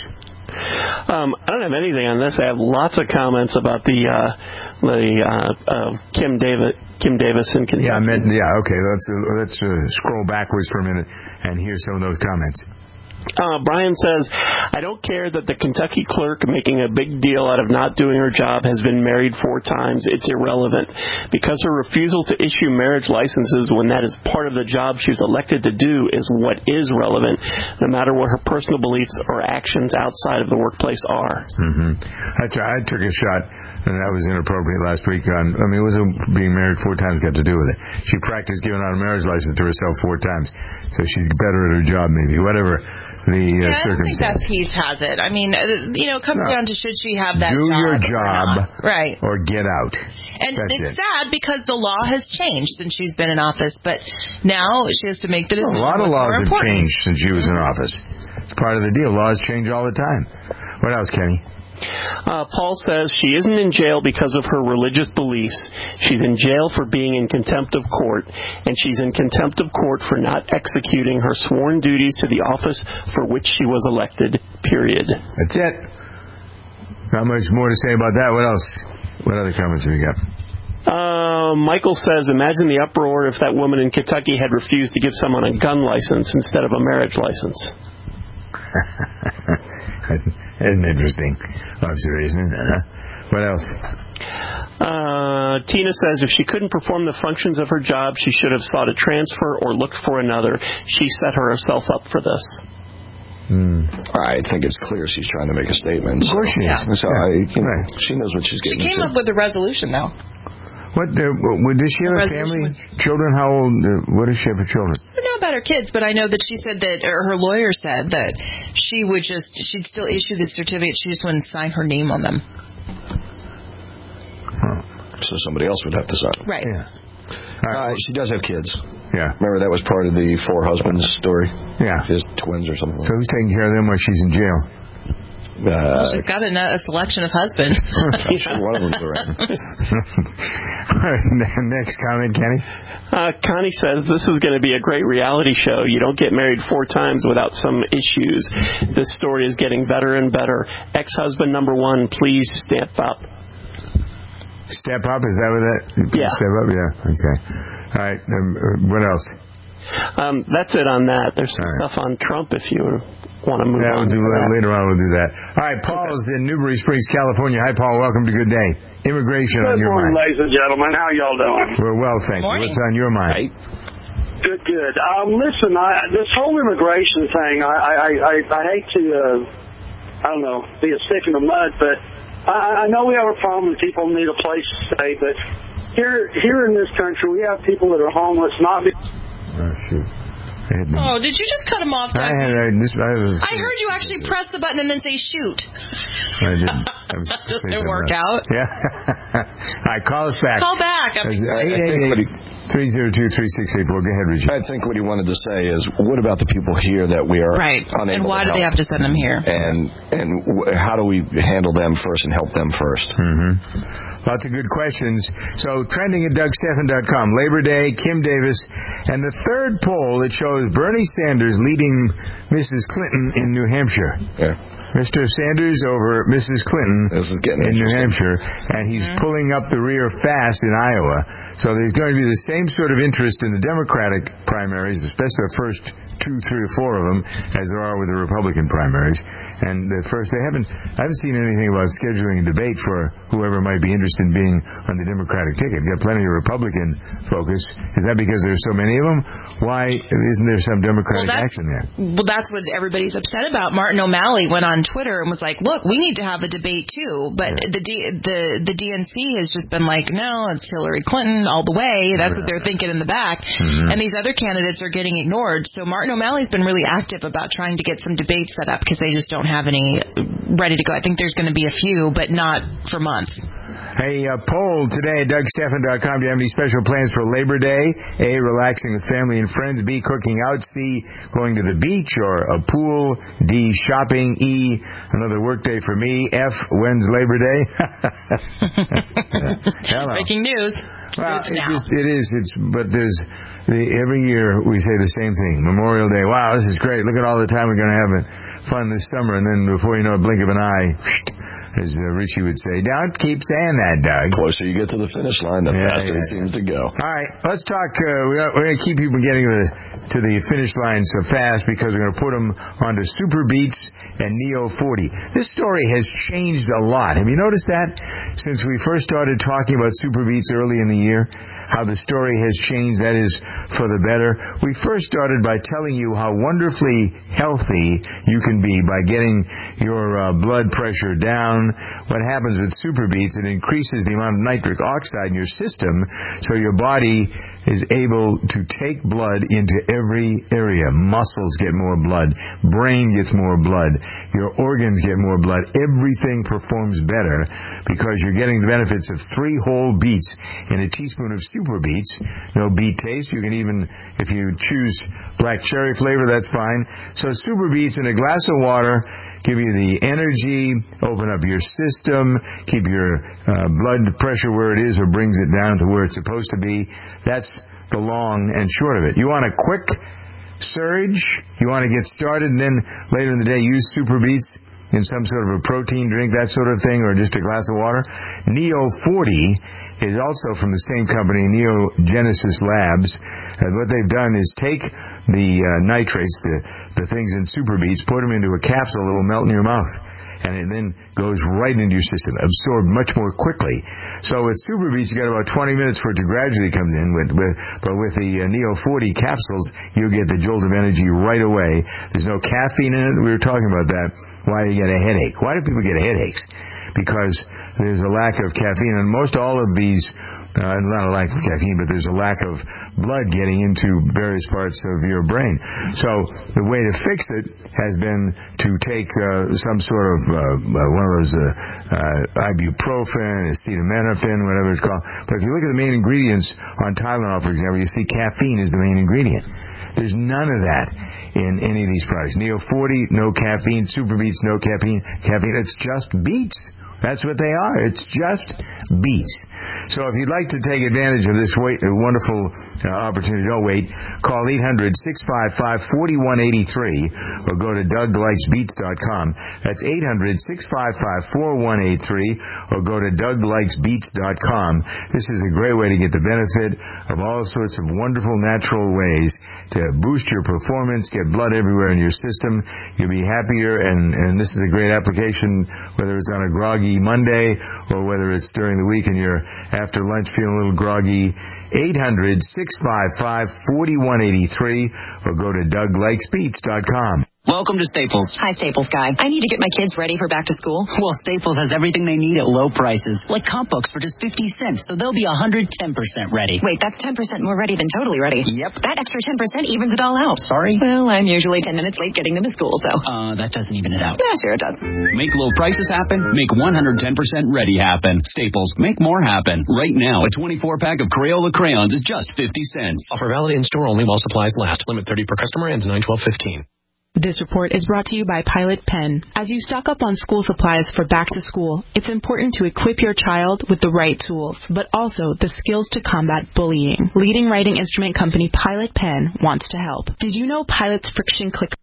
Um, I don't have anything on this. I have lots of comments about the uh, the uh, uh, Kim Davis Kim Davis in Kentucky. Yeah, I meant, yeah, okay. Let's uh, let's uh, scroll backwards for a minute and hear some of those comments. Uh, Brian says, I don't care that the Kentucky clerk making a big deal out of not doing her job has been married four times. It's irrelevant. Because her refusal to issue marriage licenses when that is part of the job she was elected to do is what is relevant, no matter what her personal beliefs or actions outside of the workplace are. Mm-hmm. I, t- I took a shot, and that was inappropriate last week. On, I mean, it wasn't being married four times got to do with it. She practiced giving out a marriage license to herself four times, so she's better at her job, maybe. Whatever. The, uh, yeah, I don't think that piece has it. I mean, uh, you know, it comes no. down to should she have that Do job your job, or right. or get out. And That's it's it. sad because the law has changed since she's been in office, but now she has to make the decision. Well, a lot of laws have important. changed since she was in office. It's part of the deal. Laws change all the time. What else, Kenny? Uh, Paul says she isn't in jail because of her religious beliefs. She's in jail for being in contempt of court, and she's in contempt of court for not executing her sworn duties to the office for which she was elected, period. That's it. Not much more to say about that. What else? What other comments have you got? Uh, Michael says, imagine the uproar if that woman in Kentucky had refused to give someone a gun license instead of a marriage license. That's an interesting observation. Uh-huh. What else? Uh, Tina says if she couldn't perform the functions of her job, she should have sought a transfer or looked for another. She set herself up for this. Mm. I think it's clear she's trying to make a statement. Of course she is. So yeah. I, you know, right. She knows what she's getting into. She came into. up with a resolution, though. What? Uh, does she have a family? Children? How old? Uh, what does she have for children? I don't know about her kids, but I know that she said that, or her lawyer said that she would just, she'd still issue the certificate. She just wouldn't sign her name on them. Huh. So somebody else would have to sign. Right. Yeah. Uh, she does have kids. Yeah. Remember that was part of the four husbands story? Yeah. She has twins or something. So who's taking care of them while she's in jail? Uh, well, she's got a, a selection of husbands. I'm sure one of them's around. All right, next comment, Kenny. Uh, Connie says, this is going to be a great reality show. You don't get married four times without some issues. This story is getting better and better. Ex-husband number one, please step up. Step up? Is that what that? Yeah. Step up? Yeah. Okay. All right. Um, what else? Um, that's it on that. There's some right. stuff on Trump if you want to move yeah, on. We'll do that. Later on we'll do that. All right. Paul's okay. in Newberry Springs, California. Hi, Paul. Welcome to Good Day. Immigration Good on your morning, mind. ladies and gentlemen. How y'all doing? We're well, thank you. What's on your mind? Right. Good, good. Um, listen, I, this whole immigration thing, I, I, I, I hate to, uh, I don't know, be a stick in the mud, but I, I know we have a problem and people need a place to stay, but here here in this country, we have people that are homeless, not because. Oh, shoot. Oh, did you just cut him off, Doug? I, had, I, this, I, was, I heard you actually press the button and then say shoot. I didn't. I was That doesn't work out. Yeah. All right, call us back. Call back. I'm eight eight eight, three oh two, three six eight four. Go ahead, Richie. I think what he wanted to say is, what about the people here that we are right. unable and why to do they help? have to send them here? And and w- how do we handle them first and help them first? Mm-hmm. Lots of good questions. So, trending at Doug Stephan dot com. Labor Day, Kim Davis, and the third poll that shows Bernie Sanders leading Missus Clinton in New Hampshire. Yeah. Mister Sanders over Missus Clinton this is getting in New Hampshire, and he's mm-hmm. pulling up the rear fast in Iowa. So there's going to be the same sort of interest in the Democratic primaries, especially the first two, three, or four of them, as there are with the Republican primaries. And the first, they haven't, I haven't seen anything about scheduling a debate for whoever might be interested in being on the Democratic ticket. Got plenty of Republican focus. Is that because there's so many of them? Why isn't there some Democratic well, action there? Well, that's what everybody's upset about. Martin O'Malley went on Twitter and was like, "Look, we need to have a debate too." But yeah. the D, the the D N C has just been like, "No, it's Hillary Clinton all the way." That's what they're thinking in the back. Mm-hmm. And these other candidates are getting ignored. So Martin O'Malley's been really active about trying to get some debates set up because they just don't have any ready to go. I think there's going to be a few, but not for months. Hey, uh, poll today at Doug Stephan dot com. Do you have any special plans for Labor Day? A, relaxing with family and friends. B, cooking out. C, going to the beach or a pool. D, shopping. E, another work day for me. F, when's Labor Day? Hello. Breaking news. Well, it, just, it is. It's but there's the, every year we say the same thing. Memorial Day. Wow, this is great. Look at all the time we're going to have fun this summer, and then before you know it, blink of an eye, as uh, Richie would say. Don't keep saying that, Doug. The closer you get to the finish line, the yeah, faster yeah. it seems to go. All right, let's talk. Uh, we're going to keep people getting to the, to the finish line so fast because we're going to put them onto Super Beats and Neo forty. This story has changed a lot. Have you noticed that? Since we first started talking about Super Beats early in the year, how the story has changed, that is, for the better. We first started by telling you how wonderfully healthy you can be by getting your uh, blood pressure down. What happens with Super Beats, it increases the amount of nitric oxide in your system, so your body is able to take blood into every area. Muscles get more blood. Brain gets more blood. Your organs get more blood. Everything performs better because you're getting the benefits of three whole beets in a teaspoon of Super Beets. No beet taste. You can even, if you choose black cherry flavor, that's fine. So Super Beets in a glass of water give you the energy, open up your system, keep your uh, blood pressure where it is or brings it down to where it's supposed to be. That's the long and short of it. You want a quick surge? You want to get started and then later in the day use Super Beets in some sort of a protein drink, that sort of thing, or just a glass of water? Neo forty is also from the same company, Neogenesis Labs. And what they've done is take the uh, nitrates, the, the things in Super Beets, put them into a capsule that will melt in your mouth. And it then goes right into your system, absorbed much more quickly. So with Super Beets, you got about twenty minutes for it to gradually come in. With, with, but with the uh, Neo forty capsules, you'll get the jolt of energy right away. There's no caffeine in it. We were talking about that. Why do you get a headache? Why do people get headaches? Because there's a lack of caffeine, and most all of these, uh, not a lack of caffeine, but there's a lack of blood getting into various parts of your brain. So the way to fix it has been to take uh, some sort of uh, one of those uh, uh, ibuprofen, acetaminophen, whatever it's called. But if you look at the main ingredients on Tylenol, for example, you see caffeine is the main ingredient. There's none of that in any of these products. Neo forty, no caffeine. Super Beets, no caffeine. Caffeine. It's just beets. That's what they are. It's just beets. So if you'd like to take advantage of this wait, wonderful uh, opportunity, don't wait. Call eight hundred, six five five, four one eight three or go to Doug Likes Beets dot com. That's eight hundred, six five five, four one eight three or go to Doug Likes Beets dot com. This is a great way to get the benefit of all sorts of wonderful natural ways to boost your performance, get blood everywhere in your system. You'll be happier, and, and this is a great application, whether it's on a groggy Monday or whether it's during the week and you're after lunch feeling a little groggy. eight hundred, six five five, four one eight three or go to Doug Likes Beets dot com. Welcome to Staples. Hi, Staples guy. I need to get my kids ready for back to school. Well, Staples has everything they need at low prices, like comp books for just fifty cents, so they'll be one hundred ten percent ready. Wait, that's ten percent more ready than totally ready. Yep. That extra ten percent evens it all out. Sorry? Well, I'm usually ten minutes late getting them to school, so. Uh, that doesn't even it out. Yeah, sure it does. Make low prices happen. Make one hundred ten percent ready happen. Staples, make more happen. Right now, a twenty-four pack of Crayola crayons is just fifty cents. Offer valid in store only while supplies last. Limit thirty per customer. Ends nine twelve fifteen. This report is brought to you by Pilot Pen. As you stock up on school supplies for back to school, it's important to equip your child with the right tools, but also the skills to combat bullying. Leading writing instrument company Pilot Pen wants to help. Did you know Pilot's friction clicker?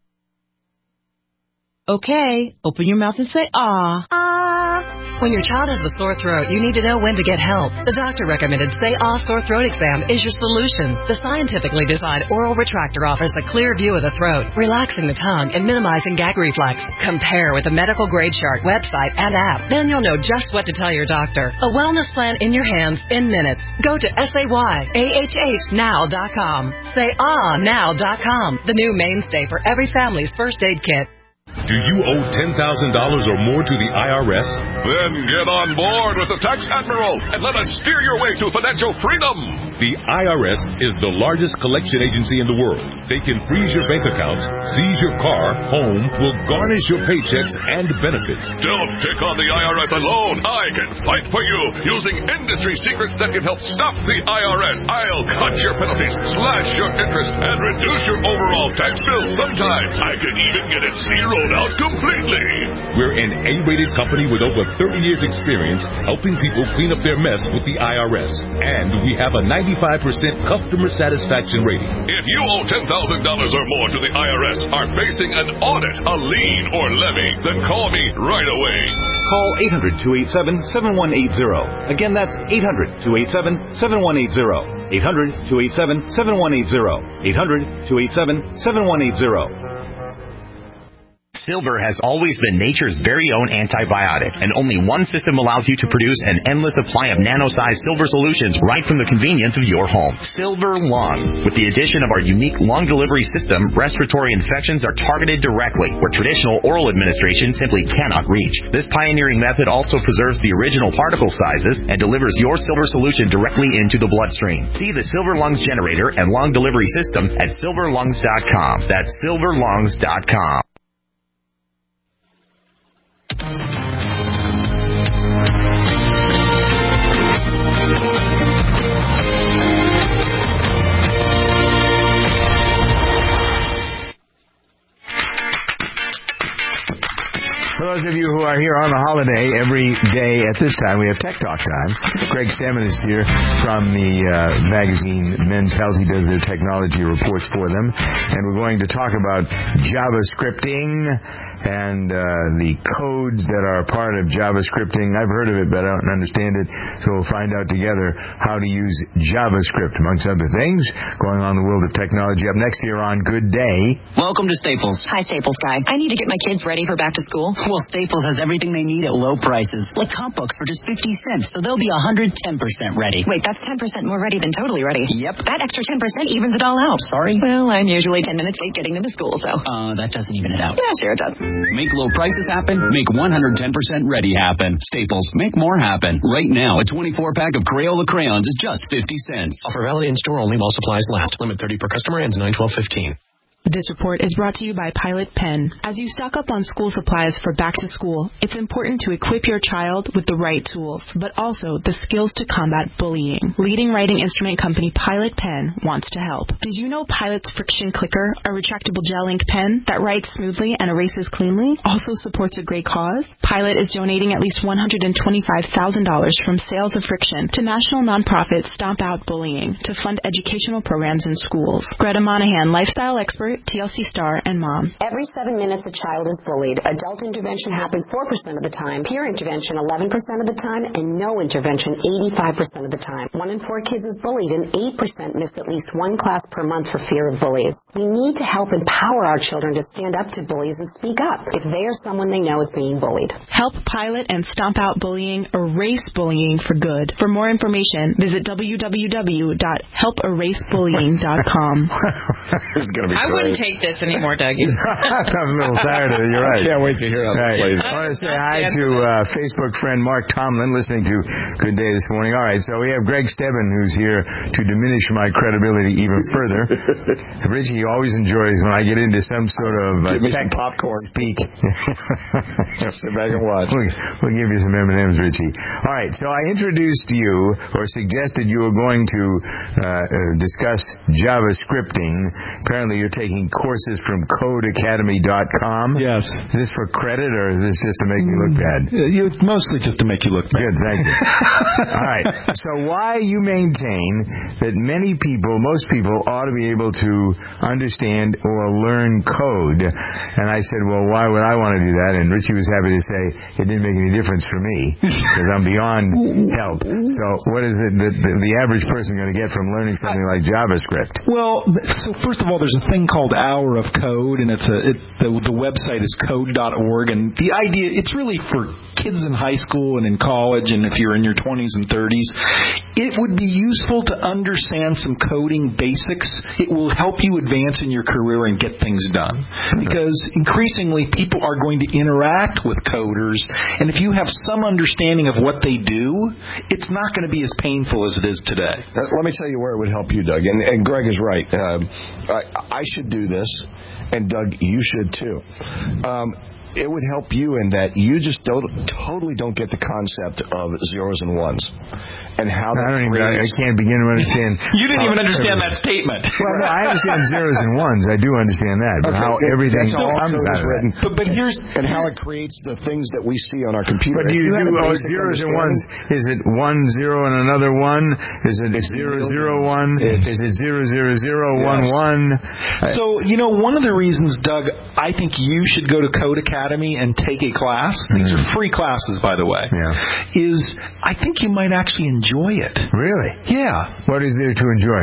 Okay, open your mouth and say ah. Ah. When your child has a sore throat, you need to know when to get help. The doctor recommended Say Ah Sore Throat Exam is your solution. The scientifically designed oral retractor offers a clear view of the throat, relaxing the tongue and minimizing gag reflex. Compare with the medical grade chart website and app. Then you'll know just what to tell your doctor. A wellness plan in your hands in minutes. Go to S A Y A H H now dot com. Say Ah now dot com. The new mainstay for every family's first aid kit. Do you owe ten thousand dollars or more to the I R S? Then get on board with the Tax Admiral and let us steer your way to financial freedom. The I R S is the largest collection agency in the world. They can freeze your bank accounts, seize your car, home, will garnish your paychecks and benefits. Don't pick on the I R S alone. I can fight for you using industry secrets that can help stop the I R S. I'll cut your penalties, slash your interest, and reduce your overall tax bill. Sometimes I can even get it zeroed out completely. We're an A-rated company with over thirty years experience helping people clean up their mess with the I R S. And we have a ninety-five percent customer satisfaction rating. If you owe ten thousand dollars or more to the I R S, are facing an audit, a lien, or levy, then call me right away. Call eight hundred, two eight seven, seven one eight zero. Again, that's eight hundred, two eight seven, seven one eight zero. eight hundred, two eight seven, seven one eight zero. eight hundred, two eight seven, seven one eight zero. Silver has always been nature's very own antibiotic, and only one system allows you to produce an endless supply of nano-sized silver solutions right from the convenience of your home. Silver Lung. With the addition of our unique lung delivery system, respiratory infections are targeted directly, where traditional oral administration simply cannot reach. This pioneering method also preserves the original particle sizes and delivers your silver solution directly into the bloodstream. See the Silver Lungs generator and lung delivery system at silver lungs dot com. That's silver lungs dot com. For those of you who are here on the holiday, every day at this time we have Tech Talk time. Greg Stammen is here from the uh, magazine Men's Health. He does their technology reports for them. And we're going to talk about JavaScripting and uh, the codes that are part of JavaScripting. I've heard of it, but I don't understand it. So we'll find out together how to use JavaScript, amongst other things, going on in the world of technology. Up next here on Good Day. Welcome to Staples. Hi, Staples guy. I need to get my kids ready for back to school. Well, Staples has everything they need at low prices, like comp books for just fifty cents, so they'll be one hundred ten percent ready. Wait, that's ten percent more ready than totally ready. Yep. That extra ten percent evens it all out. Sorry? Well, I'm usually ten minutes late getting them to school, so. Uh, that doesn't even it out. Yeah, sure it does. Make low prices happen. Make one hundred ten percent ready happen. Staples, make more happen. Right now, a twenty-four pack of Crayola crayons is just fifty cents. Offer valid in store only while supplies last. Limit thirty per customer. Ends nine twelve fifteen. This report is brought to you by Pilot Pen. As you stock up on school supplies for back to school, it's important to equip your child with the right tools, but also the skills to combat bullying. Leading writing instrument company Pilot Pen wants to help. Did you know Pilot's Friction Clicker, a retractable gel ink pen that writes smoothly and erases cleanly, also supports a great cause? Pilot is donating at least one hundred twenty-five thousand dollars from sales of Friction to national nonprofit Stomp Out Bullying to fund educational programs in schools. Greta Monahan, lifestyle expert, T L C star, and mom. Every seven minutes a child is bullied. Adult intervention happens four percent of the time, peer intervention eleven percent of the time, and no intervention eighty-five percent of the time. One in four kids is bullied, and eight percent miss at least one class per month for fear of bullies. We need to help empower our children to stand up to bullies and speak up if they or someone they know is being bullied. Help Pilot and Stomp Out Bullying, erase bullying for good. For more information, visit w w w dot help erase bullying dot com. This is going to be cool. wouldn't take this anymore, Doug. I'm a little tired of it. You're right. I can't wait to hear how this Right. plays. I want to say hi to uh, Facebook friend Mark Tomlin listening to Good Day this morning. All right, so we have Greg Stebbin who's here to diminish my credibility even further. Richie always enjoys when I get into some sort of uh, Give me tech some popcorn. speak. Sit back and watch. We'll, we'll give you some M and M's, Richie. All right, so I introduced you or suggested you were going to uh, uh, discuss JavaScripting. Apparently you're taking courses from code academy dot com. Yes. Is this for credit or is this just to make me look bad? You, mostly just to make you look bad. Good, thank you. All right. So why you maintain that many people, most people, ought to be able to understand or learn code? And I said, well, why would I want to do that? And Richie was happy to say it didn't make any difference for me because I'm beyond help. So what is it that the, the average person going to get from learning something like JavaScript? Well, so first of all, there's a thing called Hour of Code, and it's a it, the, the website is code dot org, and the idea, it's really for kids in high school and in college, and if you're in your twenties and thirties. It would be useful to understand some coding basics. It will help you advance in your career and get things done. Because increasingly, people are going to interact with coders, and if you have some understanding of what they do, it's not going to be as painful as it is today. Uh, let me tell you where it would help you, Doug. And, and Greg is right. Um, I, I should do this, and Doug, you should too. Um, it would help you in that you just don't totally don't get the concept of zeros and ones and how that I don't even. creates... I can't begin to understand. You didn't even understand that statement. Well, no, I understand zeros and ones. I do understand that, but Okay, how yeah, everything that's how comes code out is of that. written. But, but here's and how it creates the things that we see on our computer. But do you, If do have a oh, basic zeros and ones? understanding- Is it one zero and another one? Is it zero zero one? Is it zero zero zero one one? So, you know, one of the reasons, Doug, I think you should go to Code Academy and take a class, these are free classes, by the way, yeah. is I think you might actually enjoy it. Really? Yeah. What is there to enjoy?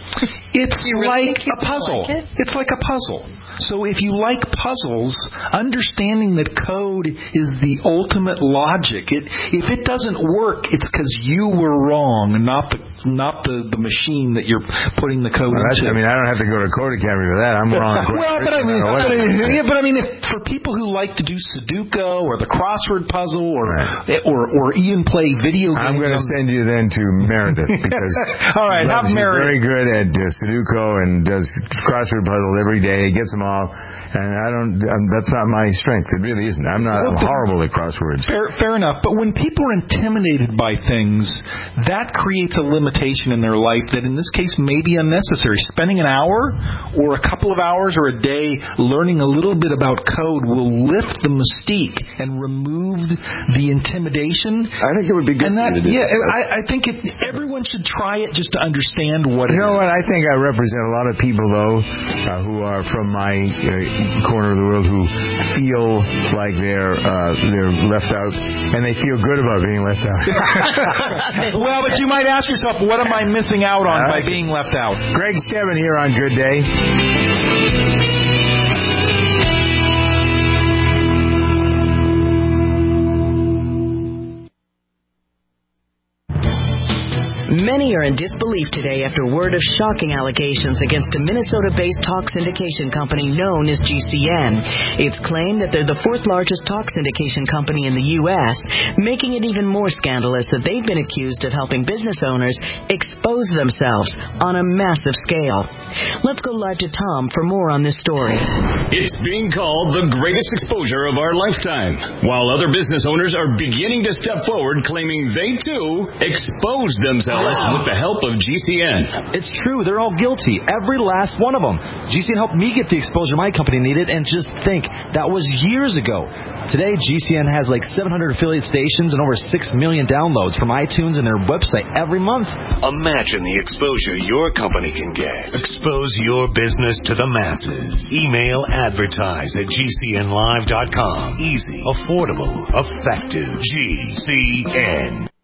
It's You really like think a puzzle. like it? It's like a puzzle. So if you like puzzles, understanding that code is the ultimate logic. It, if it doesn't work, it's because you were wrong, and not the not the, the machine that you're putting the code Well, that's, into. I mean, I don't have to go to Code Academy for that. I'm wrong. Well, but I mean, but I mean, yeah, but I mean, if, for people who like to do Sudoku or the crossword puzzle, or right. or or even play video games, I'm going to send you then to Meredith because all right, have Meredith. Very good at uh, Sudoku and does crossword puzzles every day. Gets them all, and I don't. Um, that's not my strength. It really isn't. I'm not. I'm horrible at crosswords. Fair, fair enough. But when people are intimidated by things, that creates a limitation in their life that, in this case, may be unnecessary. Spending an hour or a couple of hours or a day learning a little bit about code will lift the mystique and remove the intimidation. I think it would be good and that, for you to do yeah, this. I, I think it, everyone should try it just to understand what You it know is. what? I think I represent a lot of people, though, uh, who are from my uh, corner of the world who feel like they're uh, they're left out, and they feel good about being left out. Well, but you might ask yourself, what am I missing out on uh, by being left out? Greg Stebbin here on Good Day. Many are in disbelief today after word of shocking allegations against a Minnesota-based talk syndication company known as G C N. It's claimed that they're the fourth largest talk syndication company in the U S, making it even more scandalous that they've been accused of helping business owners expose themselves on a massive scale. Let's go live to Tom for more on this story. It's being called the greatest exposure of our lifetime, while other business owners are beginning to step forward claiming they, too, exposed themselves with the help of G C N. It's true. They're all guilty. Every last one of them. G C N helped me get the exposure my company needed, and just think, that was years ago. Today, G C N has like seven hundred affiliate stations and over six million downloads from iTunes and their website every month. Imagine the exposure your company can get. Expose your business to the masses. Email advertise at G C N live dot com. Easy, affordable, effective. G C N.